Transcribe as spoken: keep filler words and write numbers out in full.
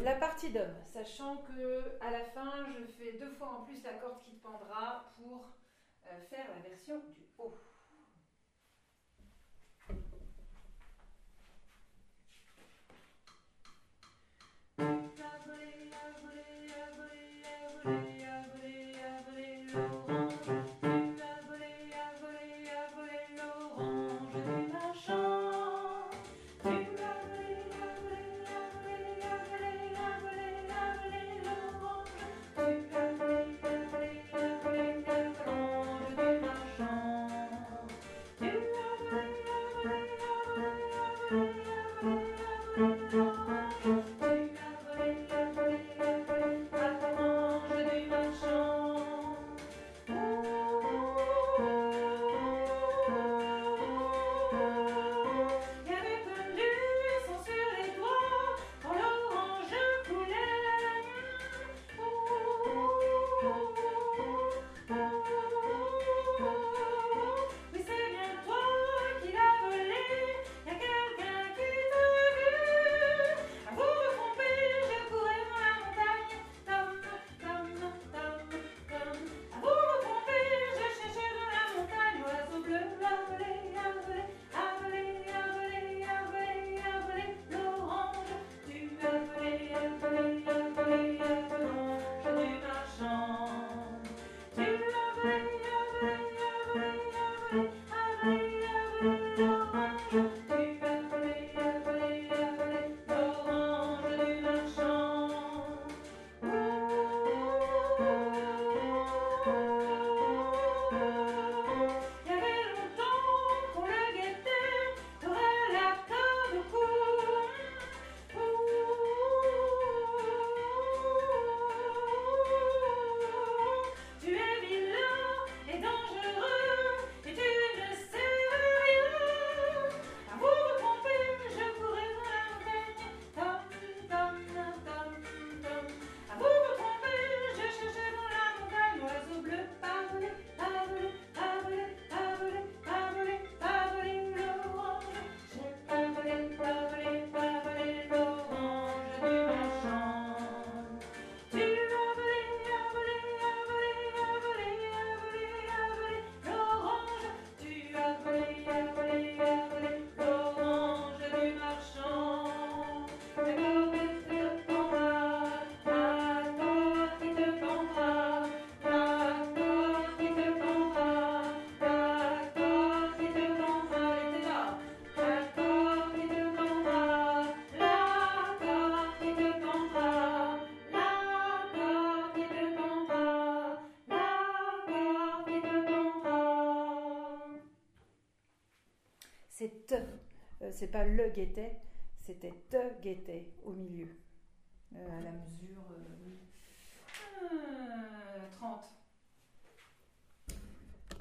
la partie d'homme, sachant que à la fin, je fais deux fois en plus la corde qui te pendra pour euh, faire la version du haut. C'est te, euh, c'est pas le guettait, c'était te guettait au milieu, euh, à la mesure.